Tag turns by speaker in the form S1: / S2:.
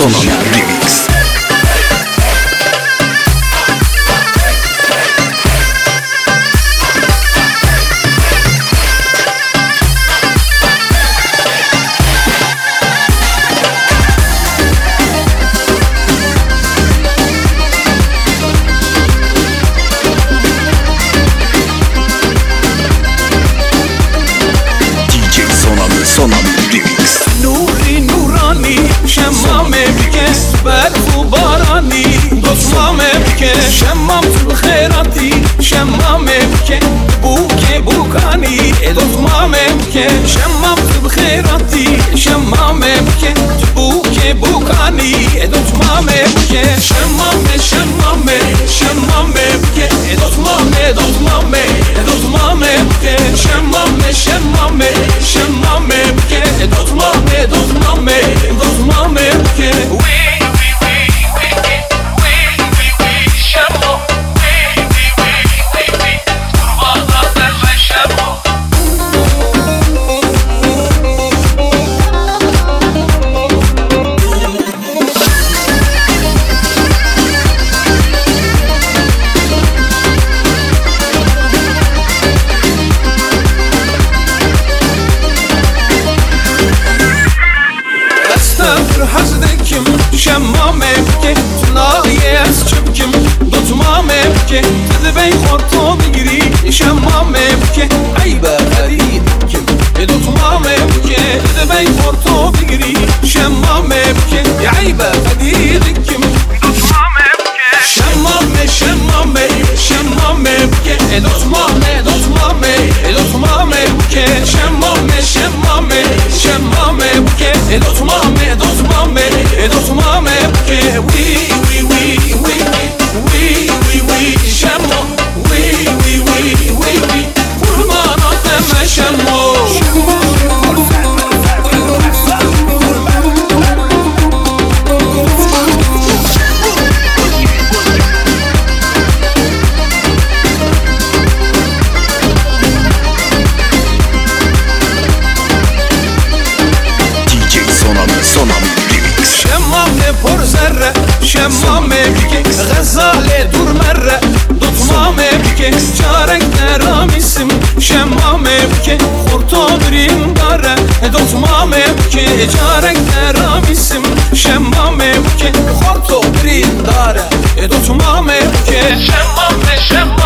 S1: Sonami Remix. Sonami Remix.
S2: نوری نورانی شمام بکش برف و بارانی دوستام بکش شمام تو خیراتی شمام بکش بوک بوکانی دوستام بکش شمام تو خیراتی شمام بکش بوک بوکانی دوستام بکش شمام شمام شمام بکش دوستام بکش شمام شمام شمام Dos mame, que oui, chamo, turma da chamo. حزدكم شمامه بكي تناي اسچبكم دوتمامه بكي تذبي خورتو بگيري شمامه بكي عيبه خريدكم دوتمامه بكي تذبي خورتو بگيري شمامه بكي عيبه خريدكم دوتمامه بكي شمامه شمامه شمامه بكي دوتمامه بكي شمامه شمامه شمامه بكي دوتمامه que oui chamo oui kurmana deme şamo
S1: Sonami
S2: شمامه پر ذره شمامه بگه غزاله دور مره دوتمامه بگه چارک نرامیسم شمامه بگه خورتو بریم داره دوتمامه بگه چارک نرامیسم شمامه بگه خورتو بریم داره دوتمامه بگه شمامه